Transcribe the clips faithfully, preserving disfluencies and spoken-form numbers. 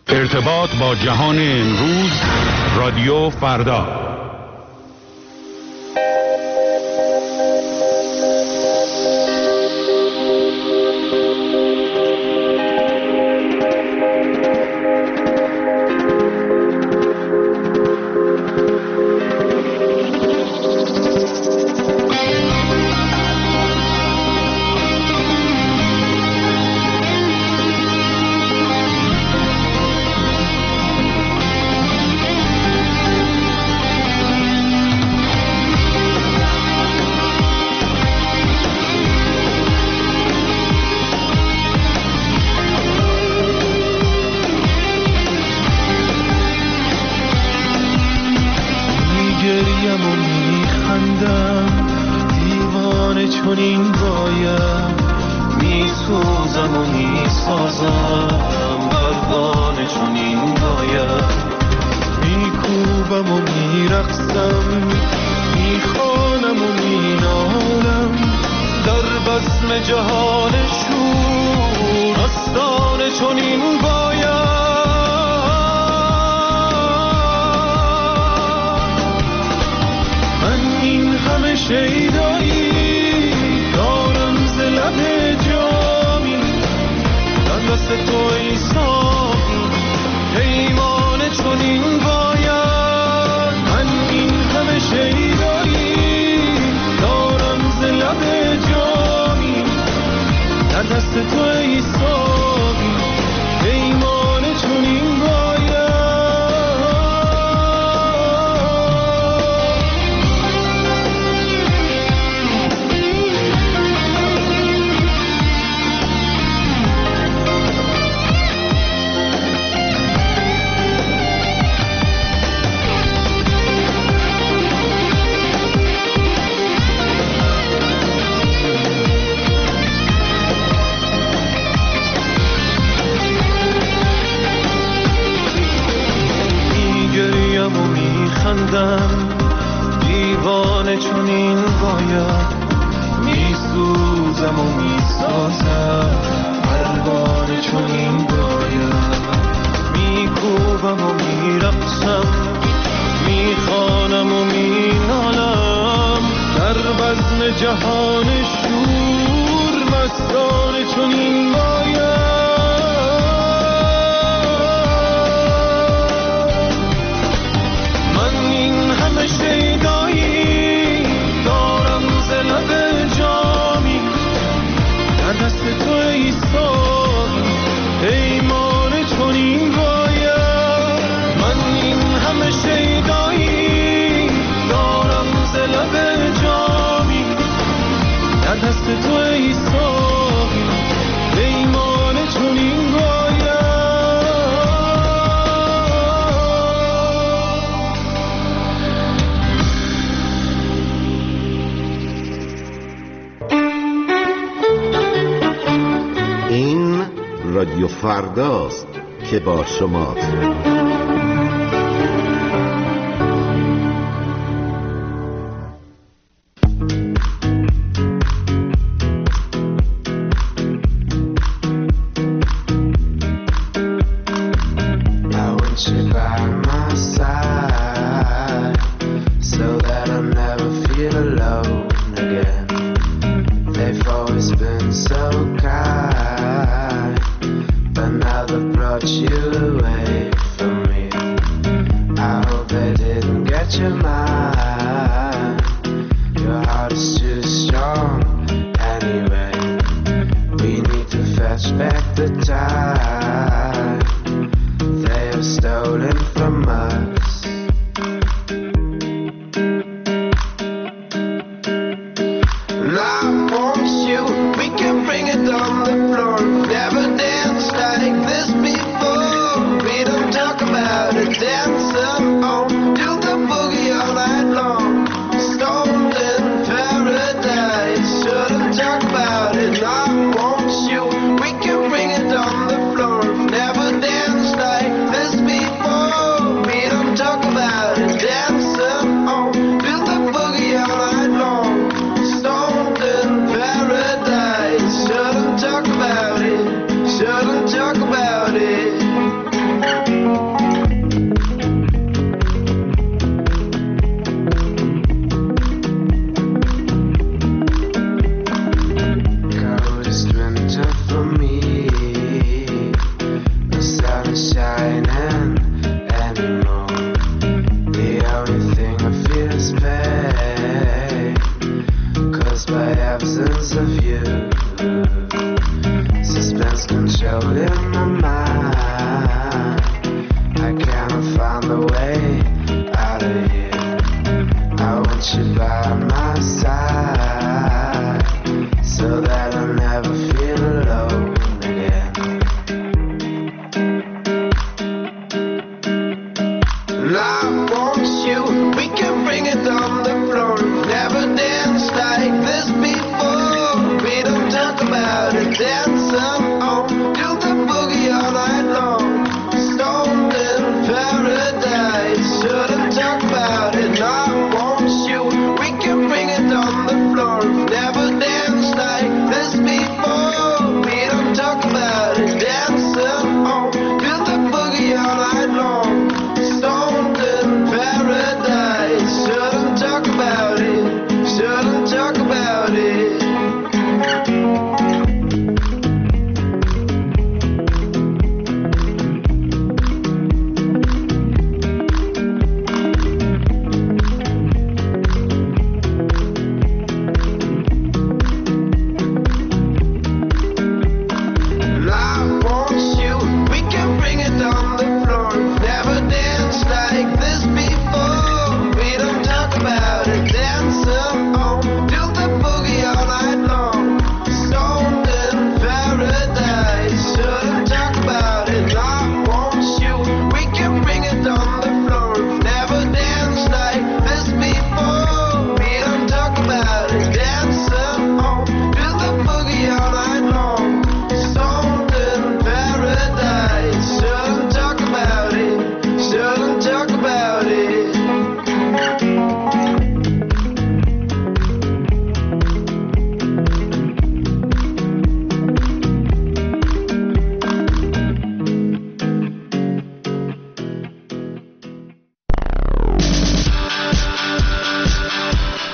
ارتباط با جهان امروز، رادیو فردا. رادیو فرداست که با شماست. Talk about it, I want you. We can bring it on the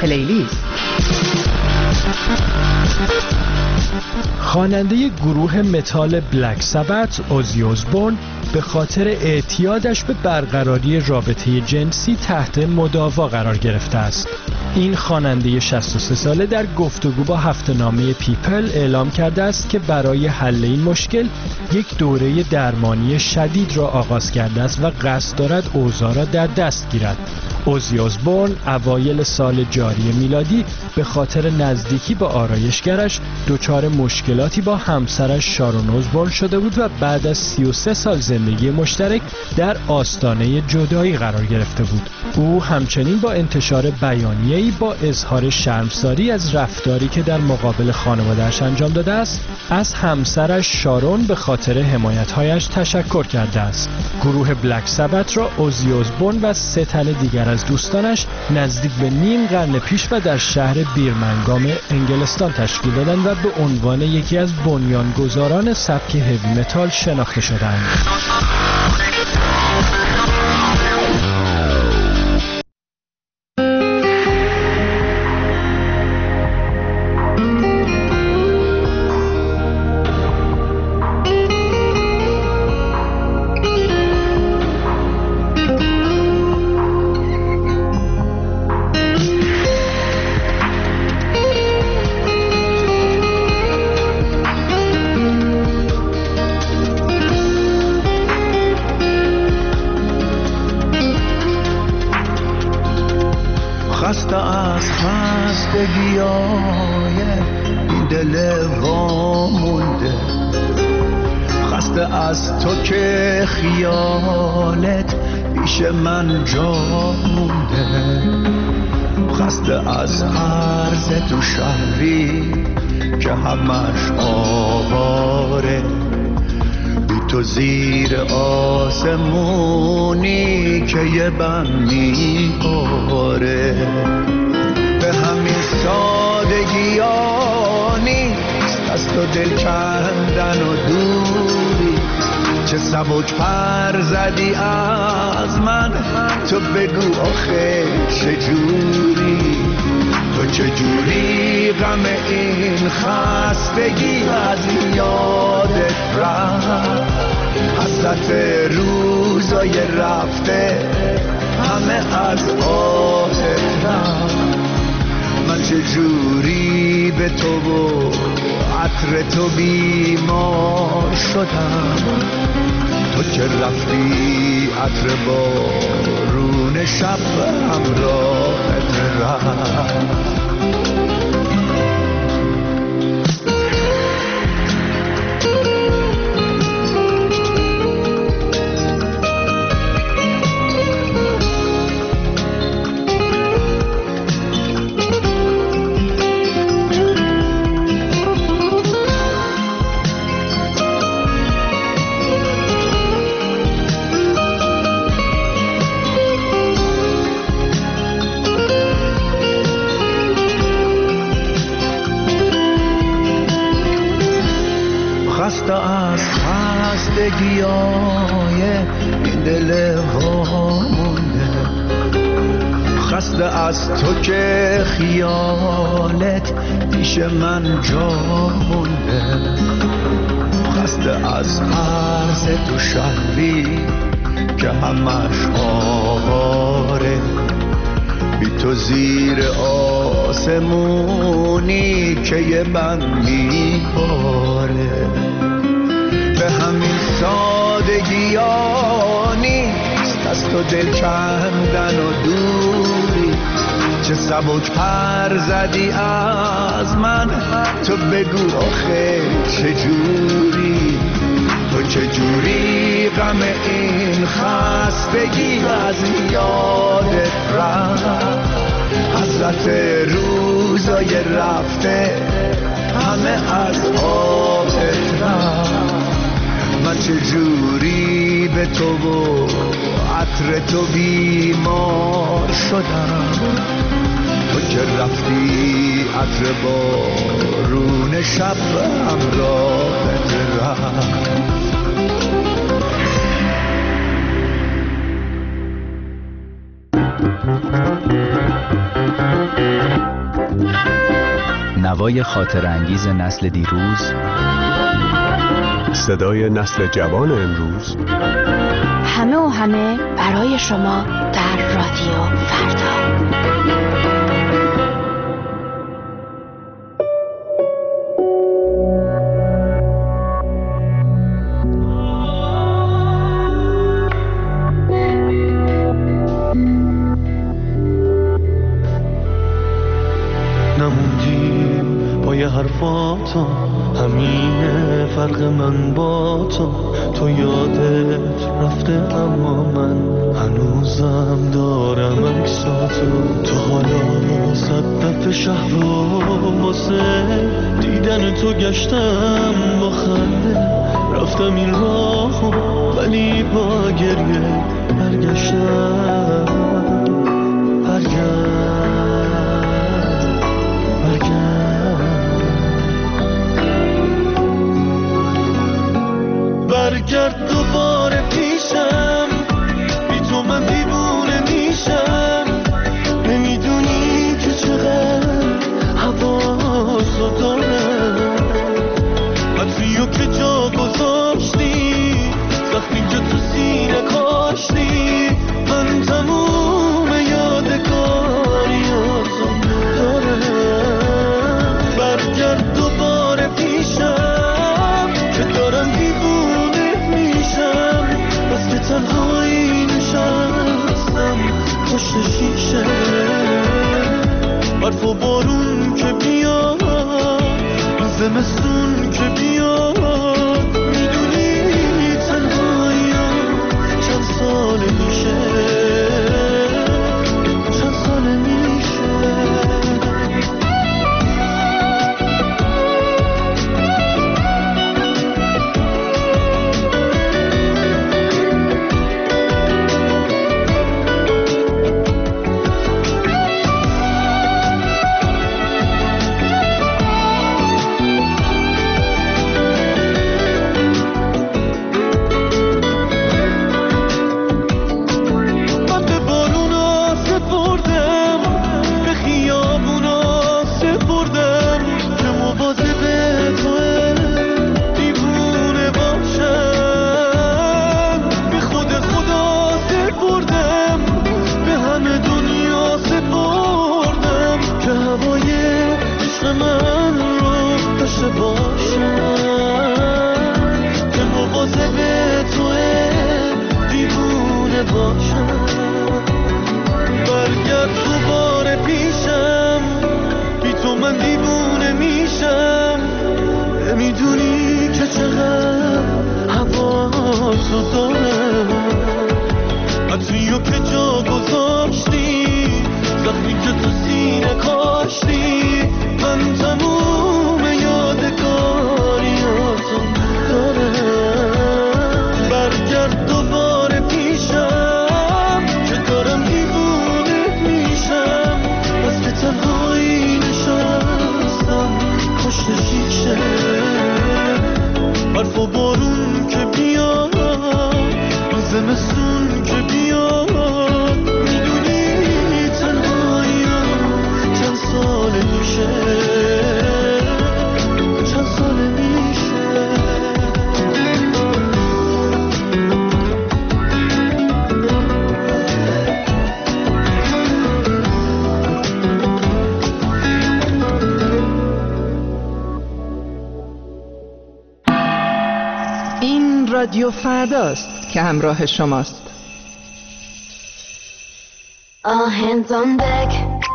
پلیلیست. خواننده گروه متال بلک سابت اوزی اسبورن به خاطر اعتیادش به برقراری رابطه جنسی تحت مداوا قرار گرفته است. این خواننده شصت و سه ساله در گفتگو با هفته‌نامه پیپل اعلام کرده است که برای حل این مشکل یک دوره درمانی شدید را آغاز کرده است و قصد دارد اوضاع را در دست گیرد. اوزی اسبورن اوایل سال جاری میلادی به خاطر نزدیکی به آرایشگرش دچار مشکلاتی با همسرش شارون اسبورن شده بود و بعد از سی و سه سال زندگی مشترک در آستانه جدایی قرار گرفته بود. او همچنین با انتشار بیانیه‌ای با اظهار شرمساری از رفتاری که در مقابل خانواده‌اش انجام داده است، از همسرش شارون به خاطر حمایت‌هایش تشکر کرده است. گروه بلک سابت را اوزی اسبورن و سه تن دیگر از دوستانش نزدیک به نیم قرن پیش و در شهر بیرمنگام انگلستان تشکیل دادند و به عنوان یکی از بنیانگذاران سبک هوی متال شناخته شدند. خسته از خستگیای این دل وامونده، خسته از تو که خیالت پیش من جا مونده، خسته از عرض تو شهری که همش آواره، بی تو زیر آسمونی که یه بم میباره. به همین سادگی ها نیست از تو دل کندن و دوری، چه سبک پر زدی از من تو بگو آخه چجوری، تو چجوری غم این خستگی از یادت رفت، حسرت روزای رفته همه از آهت رفت. من چجوری به تو و عطر تو بیمار شدم، تو که رفتی عطر بارون شب همراهت رفت. خسته از خستگیای این دل وامونده، خسته از تو که خیالت پیش من جا مونده، خسته از عرض تو شهری که همش آواره، بی تو زیر آسمونی که یه بند میباره. به همین سادگی ها نیست از تو دل کندن و دوری، چه سبک پر زدی از من تو بگو آخه چجوری، تو چجوری غم این خستگی از یادت رفت، حسرت روزای رفته همه از آهت رفت. من چجوری به تو و عطر تو بیمار شدم، تو که رفتی عطر بارون شب همراهت رفت. هوای خاطر انگیز نسل دیروز، صدای نسل جوان امروز، همه و همه برای شما در رادیو فردا. نموندی با یه حرفاتو، همینه فرق من با تو. تو یادت رفته اما من هنوزم دارم عکساتو. تو حالا صد دفعه شهر رو واسه دیدن تو گشتم با خنده. رفتم این راهو ولی با گریه برگشتم. برگشتم برگرد دوباره پیشم، بی تو من دیوونه میشم. نمیدونی که چقدر حواسو دارم، عطریو که جا گذاشتی، زخمی که تو سینه کاشتی. من تموم یادگاریاتو دارم. برگرد دوباره پیشم که دارم دیوونه میشم. بس که تنهایی نشستم پشت شیشه. برف و بارون که بیاد، زمستون که بیاد، میدونی تنهایی چند سال میشه، چند سال میشه. برف و بارون که بیاد، زمستون که بیاد، میدونی تنهایی چند سال میشه، چند سال میشه. رادیو فرداست که همراه شماست. All hands on deck,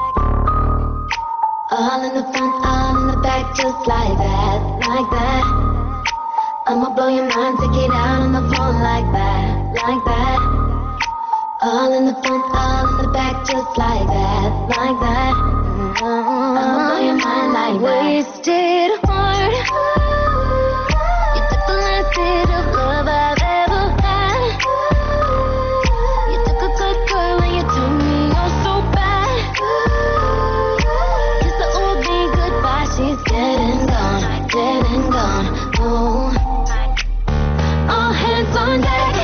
all in the front, all in the back, just like that, like that. I'ma blow your mind, take it out on the floor like that, like that. All in the front, all in the back, just like that, like that. I'ma blow your mind like that. Wasted heart. Bit of love I've ever had. You took a good girl and you turned me on so bad. Kiss the old me goodbye, she's dead and gone, dead and gone. Oh, all hands on deck,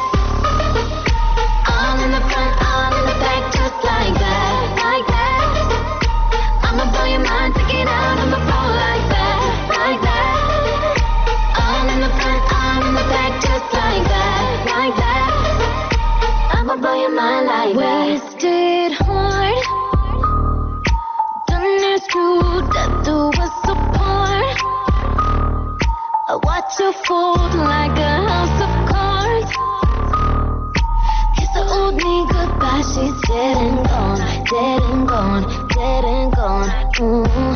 all in the front, all in the back, just like that, like that. I'ma blow your mind, take it out on the floor. will fold like a house of cards. Kiss the old me goodbye, she's dead and gone, dead and gone, dead and gone. Mm-hmm.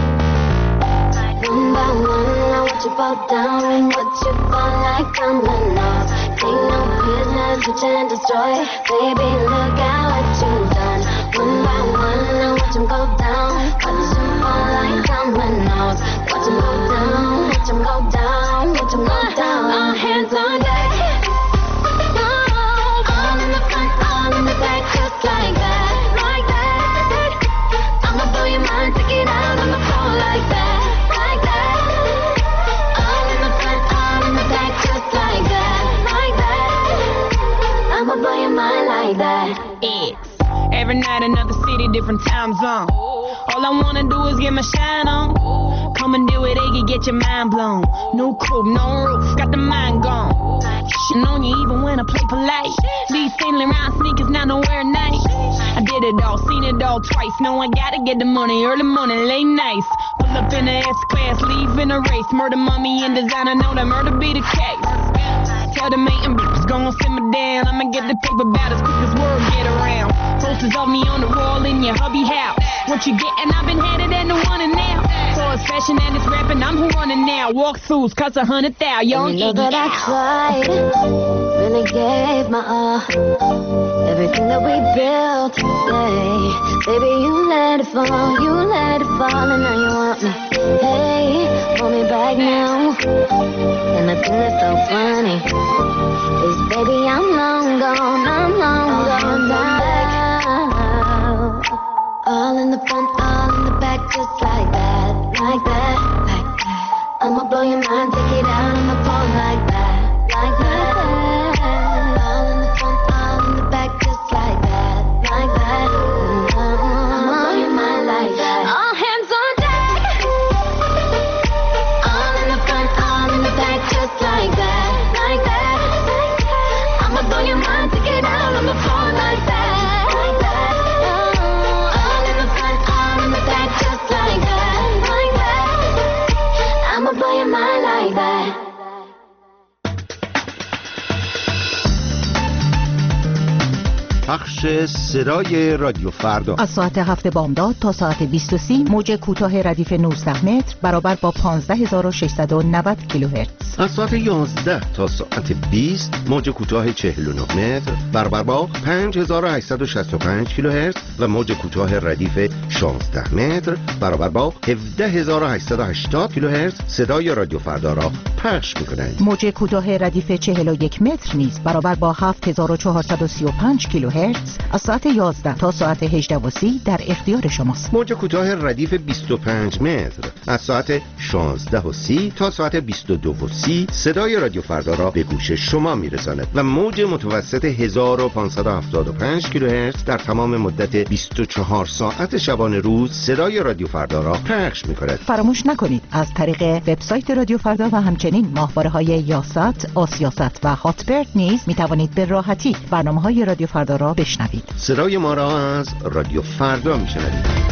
One by one, I watch you fall down and watch you fall like dominoes. Ain't no business you can destroy, baby, look at what you've done. One by one, I watch them go down, watch them fall like dominoes. Watch them go down, watch them go down, watch them go down. All hands on deck. All in the front, all in the back, just like that, like that. I'ma blow your mind, take it out on the floor like that, like that. All in the front, all in the back, just like that, like that. I'ma blow your mind like that. It's every night another city, different time zone. All I wanna do is get my shine on. Come and do it, Iggy, get your mind blown. No coupe, no roof, got the mind gone. Shitting on you even when I play polite. These sailing around sneakers, now nowhere nice. I did it all, seen it all twice. No, I gotta get the money, early morning, late nights. Pull up in the S-Class, leave in a race. Murder, mummy, and designer, know that murder be the case. Tell the mating bitches, gon' simmer down. I'ma get the paper about as quick as word get around. Posters of me on the wall in your hubby house. What you gettin', I've been headed and the one and now. So it's fashion and it's rapping, I'm who running now. Walkthroughs, cost a hundred thou, young Iggy. But I tried, really gave my all. Everything that we built, yeah. Baby, you let it fall, you let it fall, and now you want me. Hey, want me back now. And the thing that's so funny is, baby, I'm long gone, I'm long gone now. All in the front, all in the back, just like that, like that, like that. I'ma blow your mind, take it out on the phone like that, like that. All in the front, all in the back, just like that, like that. I'ma blow your mind like that. All hands on deck. All in the front, all in the back, just like that, like that. I'ma blow your mind, take it out on the phone like that, like that. All in the front, all in the back, just like that, like that. I'ma blow your mind like that. پخش صدای رادیو فردا از ساعت هفت بامداد تا ساعت بیست و سه موج کوتاه ردیف نوزده متر برابر با پانزده هزار و ششصد و نود کیلوهرتز. از ساعت یازده تا ساعت بیست موج کوتاه چهل و نه متر برابر با پنج هزار و هشتصد و شصت و پنج کیلوهرتز و موج کوتاه ردیف شانزده متر برابر با هفده هزار و هشتصد و هشتاد کیلوهرتز صدای رادیو فردا را پخش می‌کنند. موج کوتاه ردیف چهل و یک متر نیز برابر با هفت هزار و چهارصد و سی و پنج کیلوهرتز از ساعت یازده تا ساعت هجده و سی در اختیار شماست. موج کوتاه ردیف بیست و پنج متر از ساعت شانزده و سی تا ساعت بیست و دو و سی صدای رادیو فردا را به گوش شما میرساند و موج متوسط هزار و پانصد و هفتاد و پنج کیلوهرتز در تمام مدت بیست و چهار ساعت شبانه روز صدای رادیو فردا را پخش می‌کند. فراموش نکنید از طریق وبسایت رادیو فردا و همچنین ماهواره‌های یاست، آسیاست و هاتبرد نیز می‌توانید به راحتی برنامه‌های رادیو فردا را بشنوید. صدای ما را از رادیو فردا میشنوید.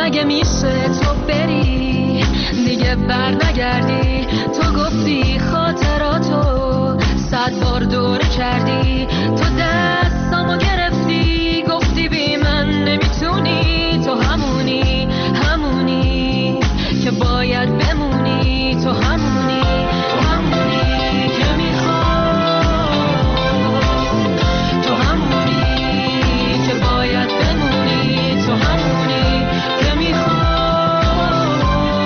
مگه میشه تو بری دیگه بر نگردی؟ تو گفتی خاطراتو صد بار دوره کردی، تو دستامو گرفتی گفتی بی من نمیتونی، تو همونی همونی که باید بمونی، تو همونی تو همونی که میخوام، تو همونی که باید بمونی، تو همونی که میخوام،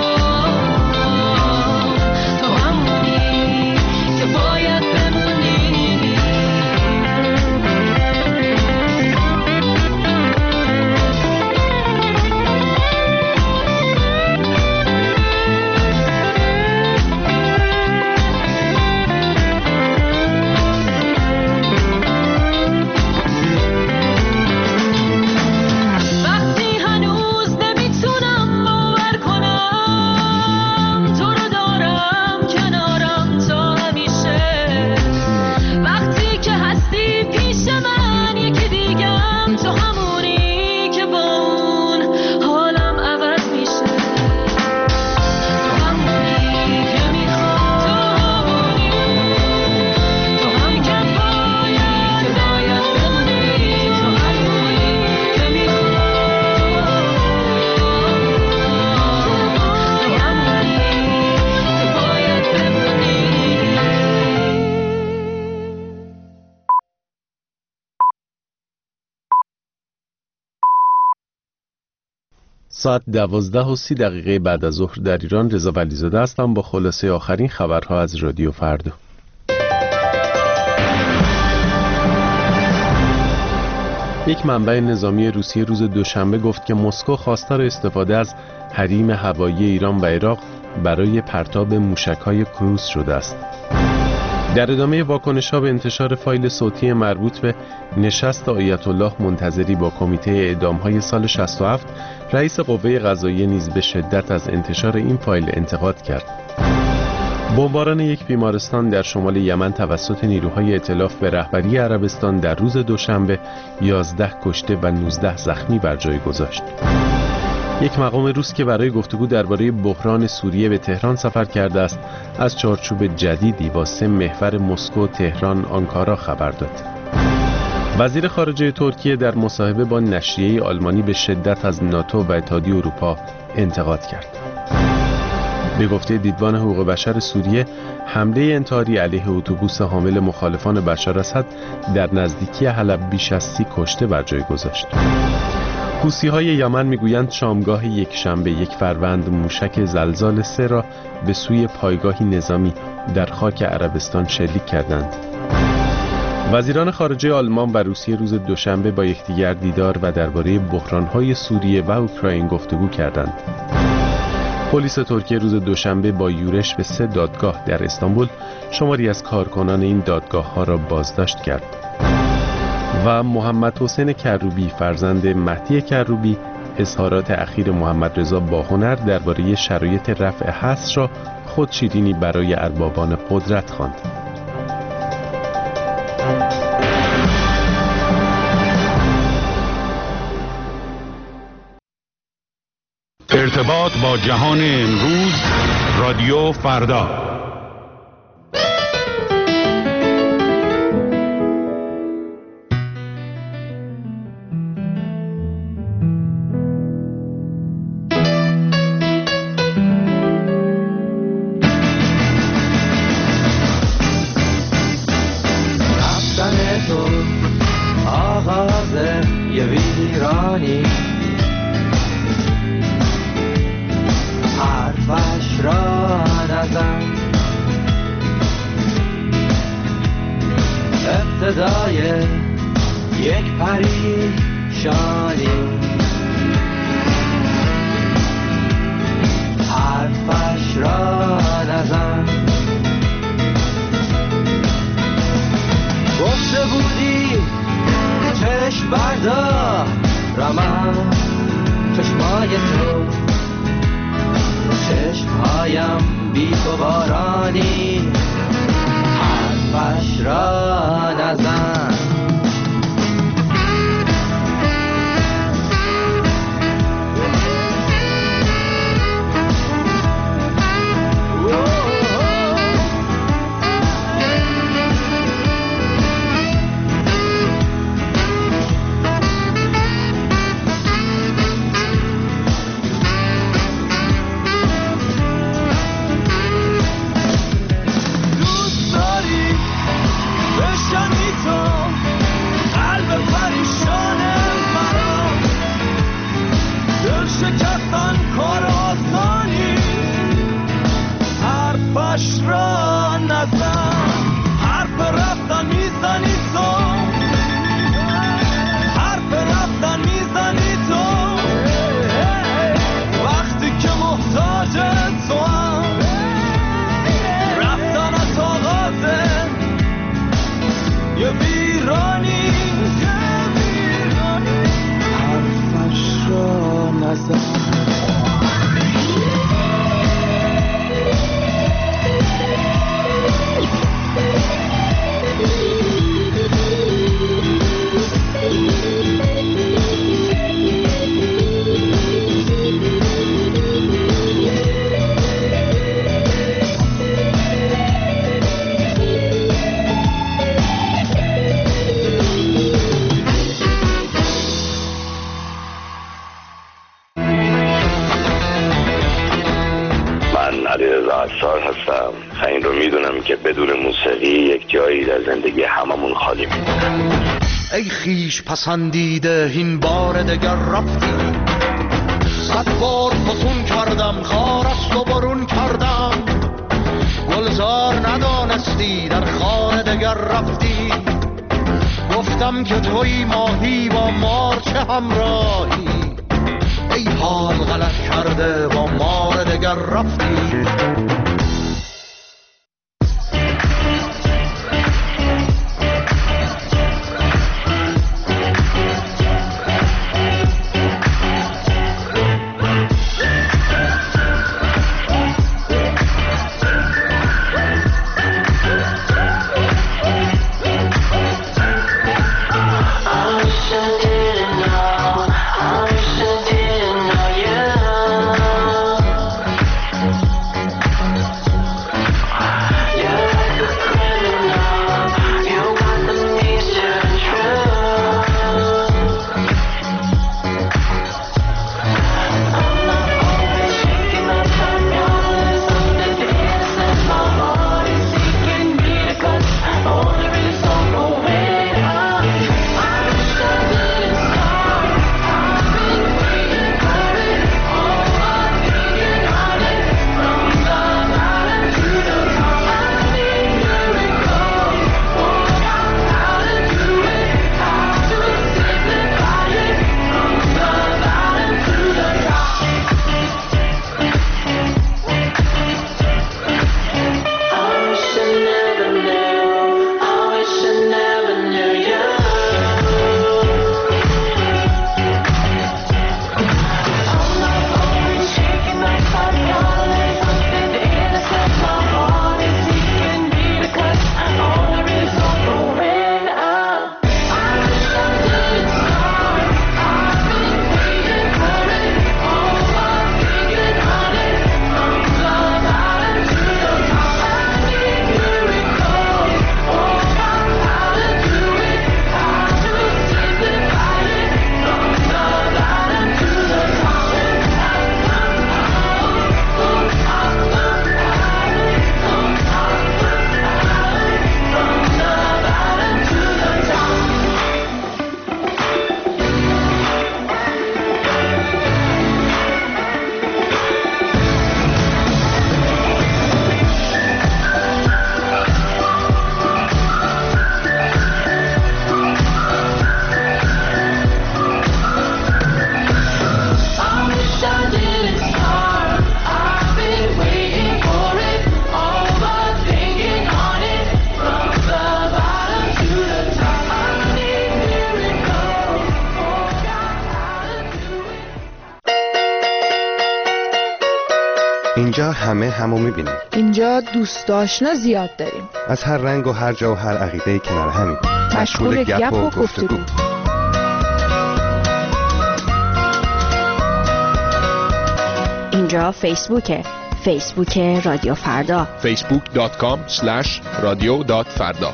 تو همونی که باید بمونی. ساعت دوازده و سی دقیقه بعد از ظهر در ایران. رضا ولیزاده هستم با خلاصه آخرین خبرها از رادیو فردا. یک منبع نظامی روسیه روز دوشنبه گفت که مسکو خواستار استفاده از حریم هوایی ایران و عراق برای پرتاب موشک‌های کروز شده است. در ادامه واکنش‌ها به انتشار فایل صوتی مربوط به نشست آیت الله منتظری با کمیته اعدام‌های سال شصت و هفت، رئیس قوه قضاییه نیز به شدت از انتشار این فایل انتقاد کرد. بمباران یک بیمارستان در شمال یمن توسط نیروهای ائتلاف به رهبری عربستان در روز دوشنبه یازده کشته و نوزده زخمی بر جای گذاشت. یک مقام روس که برای گفتگو درباره بحران سوریه به تهران سفر کرده است، از چارچوب جدیدی با سه محور مسکو، تهران، آنکارا خبر داد. وزیر خارجه ترکیه در مصاحبه با نشریه آلمانی به شدت از ناتو و اتحادیه اروپا انتقاد کرد. به گفته دیدبان حقوق بشر سوریه، حمله انتحاری علیه اتوبوس حامل مخالفان بشار اسد در نزدیکی حلب بیش از سی کشته بر جای گذاشت. حوثی‌های یمن میگویند شامگاه یک شنبه یک فروند موشک زلزال سه را به سوی پایگاهی نظامی در خاک عربستان شلیک کردند. وزیران خارجه آلمان و روسیه روز دوشنبه با یکدیگر دیدار و درباره بحران‌های سوریه و اوکراین گفتگو کردند. پلیس ترکیه روز دوشنبه با یورش به سه دادگاه در استانبول شماری از کارکنان این دادگاه‌ها را بازداشت کرد. و محمد حسین کروبی فرزند مهدی کروبی اظهارات اخیر محمد رضا باهنر درباره شرایط رفع حصر را خود شیرینی برای اربابان قدرت خواند. ارتباط با جهان امروز، رادیو فردا. اصلا کار آسانی حرفش را نزن حرف رفتن میزنی تو حرف رفتن میزنی تو وقتی که محتاج تو هم رفتن از آغازه یه ویرانی حرفش را نزن افسار هستم. این رو میدونم که بدون موسیقی یک جایی در زندگی هممون خالی میمونه. ای خیش پسندیده این بار دگر رفتی صد بار فسون کردم خارست و برون کردم گلزار ندانستی در خانه دگر رفتی گفتم که توی ماهی با مار چه همراهی ای حال غلط کرده با مار دگر رفتی اینجا همه همو میبینیم. اینجا دوست آشنا زیاد داریم. از هر رنگ و هر جا و هر عقیده کنار همیم. مشغول گپ و گفتگو. اینجا فیسبوکه. فیسبوک رادیو فردا. فیسبوک دات کام اسلش رادیو دات فردا.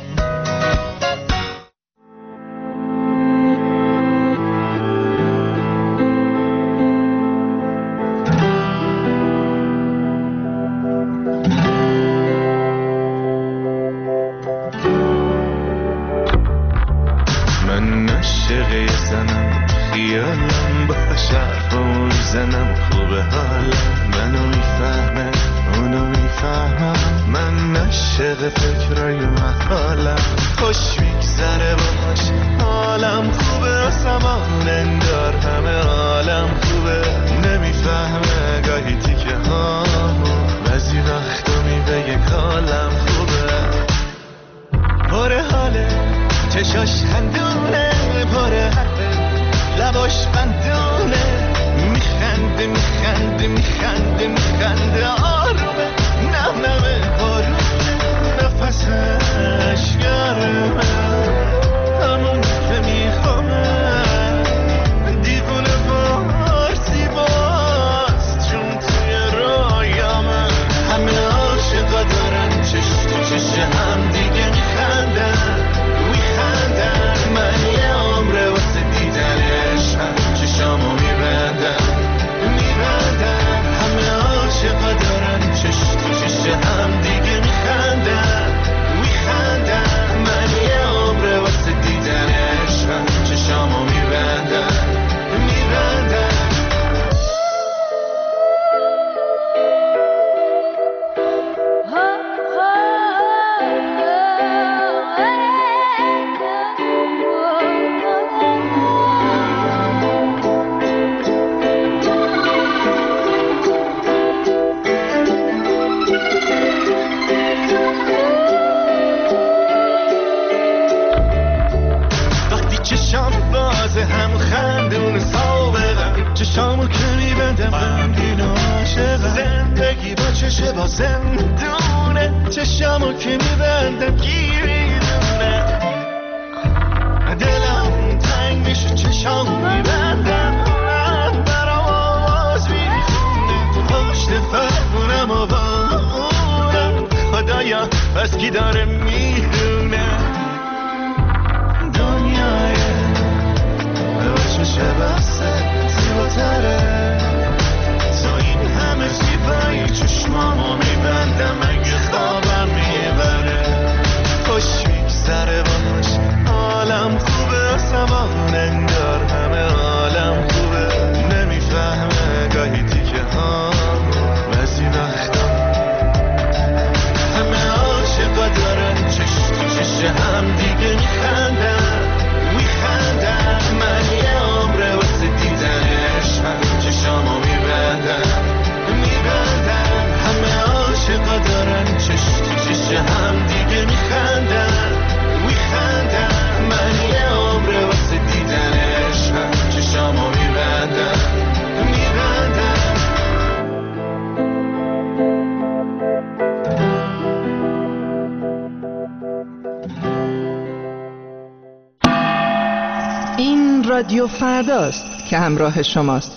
زنم خوبه حالم، منو میفهمه اونو میفهمم، من عاشق فکرای محالم، خوش میگذره باش حالم خوبه، آسمان انگار همه عالم خوبه، نمیفهمه گاهی تیکه ها، بعضی وقتا میبگه کالم خوبه، پره حاله چشاش خندونه، پره حرفه لباش بندونه، میخنده میخنده میخنده میخنده آرومه، نم نمه بارونه، نفسش گرمه، همون که میخوامه، دیوونه فارسی باز چون توی رویامه، همه عاشقا دارن چش تو چش هم دیگه میخندن میخندن، من یه عمره واسه دیدنش هم چشامو میبندم میبندم، همه عاشقا دارن چش تو چش هم دیگه میخندن میخندن، من یه عمره واسه دیدنش هم چشامو میبندم میبندم. هم خندون سابقم، چشامو که میبندم غمگین و عاشقم، زندگی با چشه با زندونه، چشامو که میبندم گیریدونه، دلم تنگ میشه چشامو میبندم، برام آواز میخونه، پشت فرمونم و بارونم، خدایا بس کی داره میدونه، دنیای چه بسته زیباتره، تو این همه زیبایی چشمامو میبندم، اگه خوابم میبره، خوش میگذره باش حالم خوبه، آسمان انگار همه عالم خوبه، نمیفهمه گاهی تیکه ها، بعضی وقتا همه عاشقا دارن چش تو چش هم دیگه میخندن میخندن، من یه عمره واسه دیدنش هم چشامو میبندم میبندم، همه عاشقا دارن چش تو چش هم دیگه میخندن میخندن، من یه عمره واسه دیدنش هم چشامو میبندم میبندم. این رادیو فرداست که همراه شماست.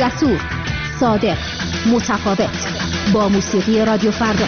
جسور، صادق، متفاوت. با موسیقی رادیو فردا.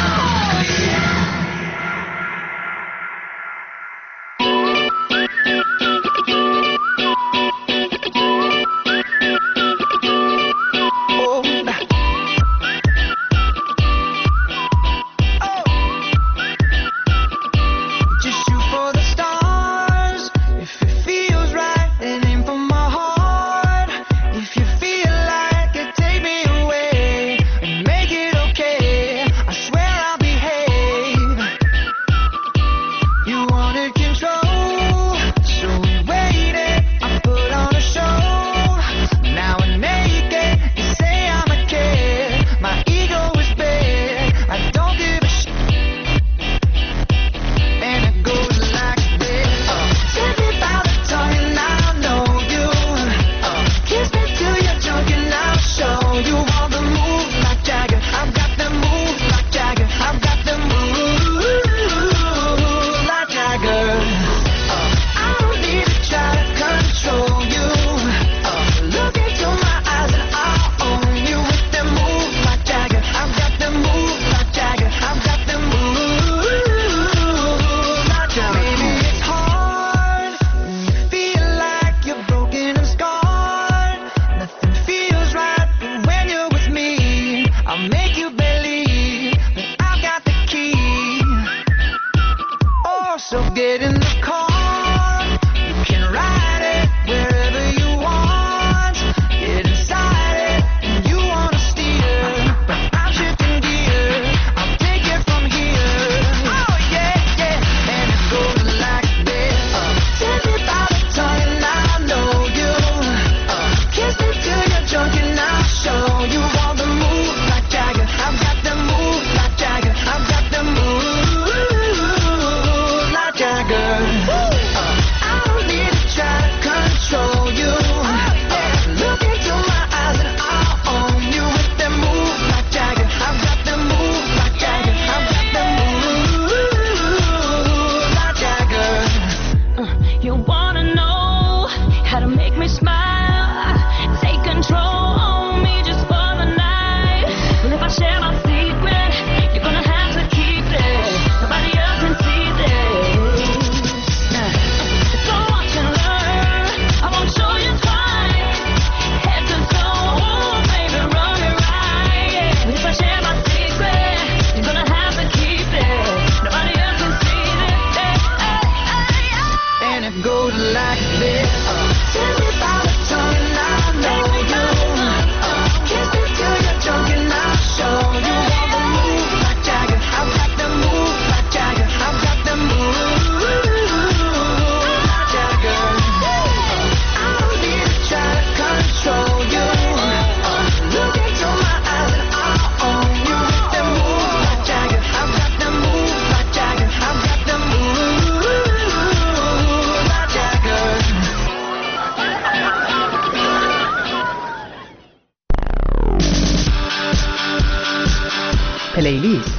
پلیلیست.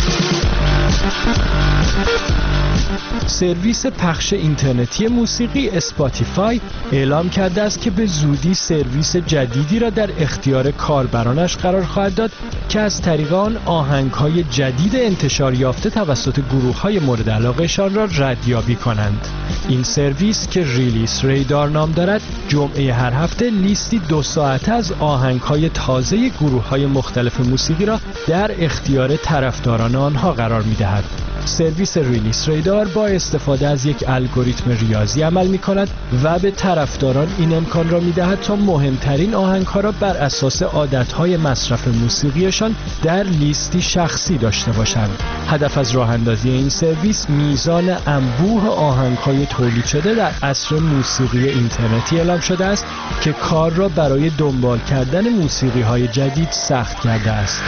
سرویس پخش اینترنتی موسیقی اسپاتیفای اعلام کرده است که به زودی سرویس جدیدی را در اختیار کاربرانش قرار خواهد داد که از طریق آن آهنگ‌های جدید انتشار یافته توسط گروه‌های مورد علاقه‌شان را ردیابی کنند. این سرویس که ریلیس ریدار نام دارد، جمعه هر هفته لیستی دو ساعته از آهنگ‌های تازه گروه‌های مختلف موسیقی را در اختیار طرفداران آنها قرار می‌دهد. سرویس ریلیس ریدار با استفاده از یک الگوریتم ریاضی عمل می کند و به طرفداران این امکان را می دهد تا مهمترین آهنگ‌ها را بر اساس عادت‌های مصرف موسیقیشان در لیستی شخصی داشته باشند. هدف از راه اندازی این سرویس میزان انبوه آهنگ‌های تولید شده در عصر موسیقی اینترنتی اعلام شده است که کار را برای دنبال کردن موسیقی‌های جدید سخت کرده است.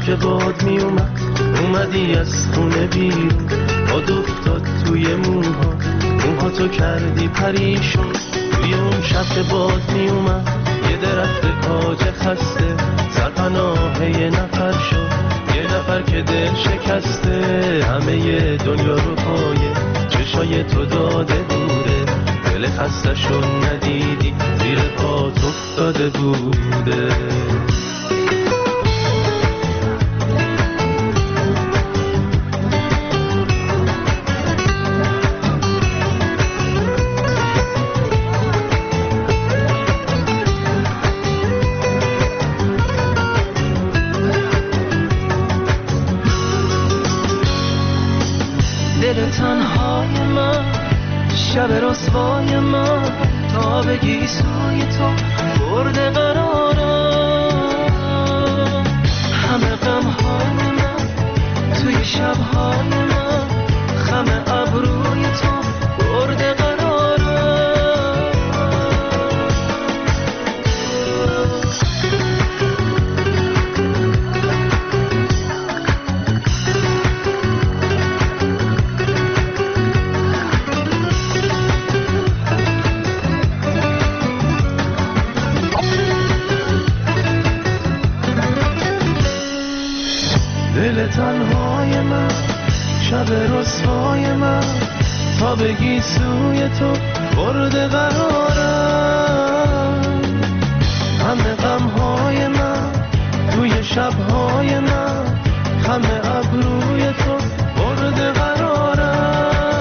که باد می اومد اومدی از خونه بیرون، باد افتاد توی موها، موها تو کردی پریشون. توی اون شب که باد می اومد یه درخت کاج خسته سرپناه یه نفر شد، یه نفر که دل شکسته همه ی دنیا رو پایه چشای تو داده بوده، دل خسته شد ندیدی زیر پات افتاده بوده. دل تنهای من، شب رسوای من، تا بگی سوی تو برده قرارم. همه غمهای من توی شبهای من، خم ابروی تو برده قرارم. دل تنهای من، شب رسوای من، تا بگی سوی تو برده قرارم. همه غمهای من توی شبهای من، همه ابروی تو برده قرارم.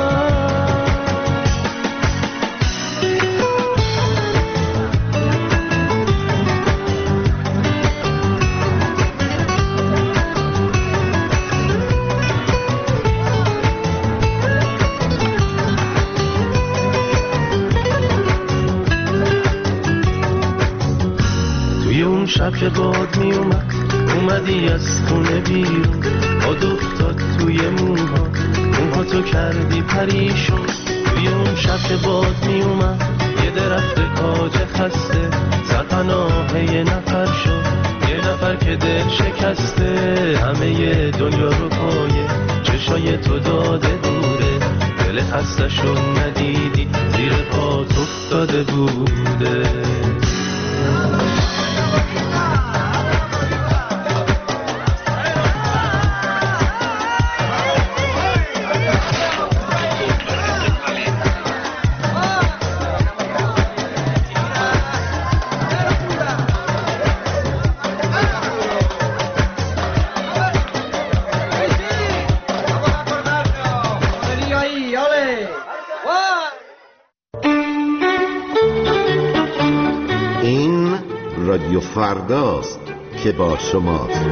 شب که باد می اومد اومدی از خونه بیرون، باد افتاد توی موها، موها تو کردی پریشون. توی اون شب که باد می اومد یه درخت کاج خسته سرپناه یه نفر شد، یه نفر که دل شکسته همه ی دنیا رو پایه چشای تو داده بوده، دل خسته شد ندیدی زیر پات افتاده بوده. رادیو فرداست که با شماست.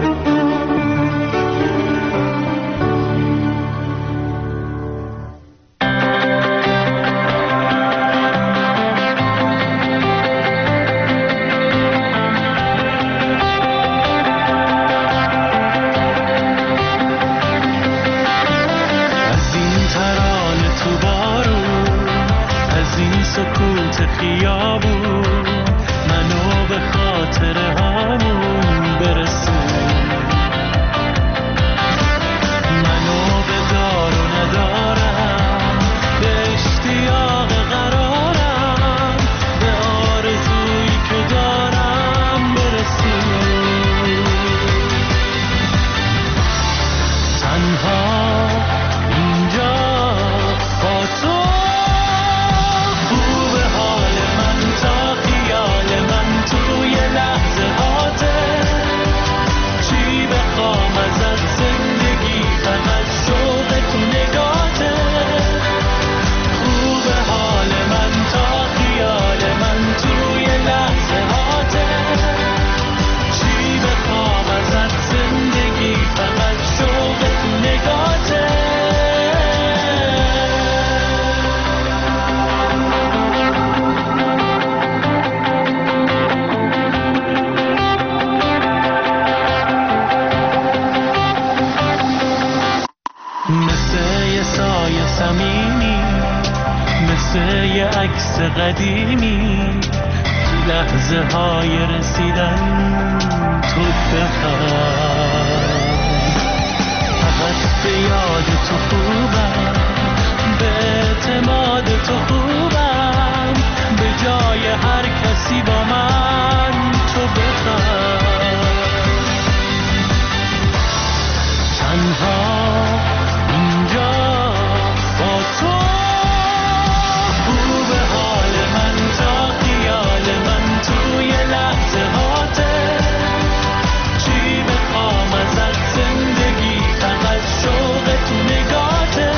قدیمی لحظه های رسیدن تو بخواه. به یاد تو خوبم، به اعتماد تو خوبم، به جای هر کسی با من تو بخند. تنها اینجا با تو خوب حال من تا خیال من توی لحظه هاته. چی بخوام ازت زندگی فقط شوق تو نگاته.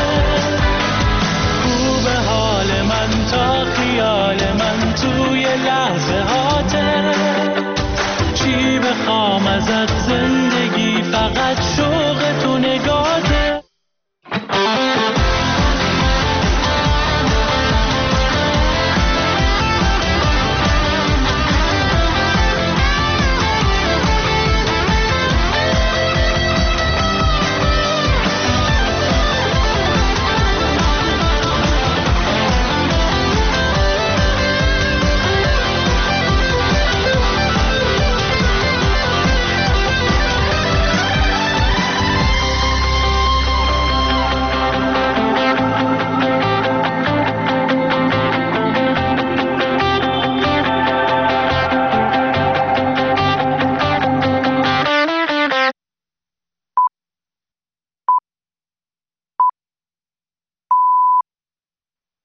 خوب حال من تا خیال من توی لحظه هاته. چی بخوام ازت زندگی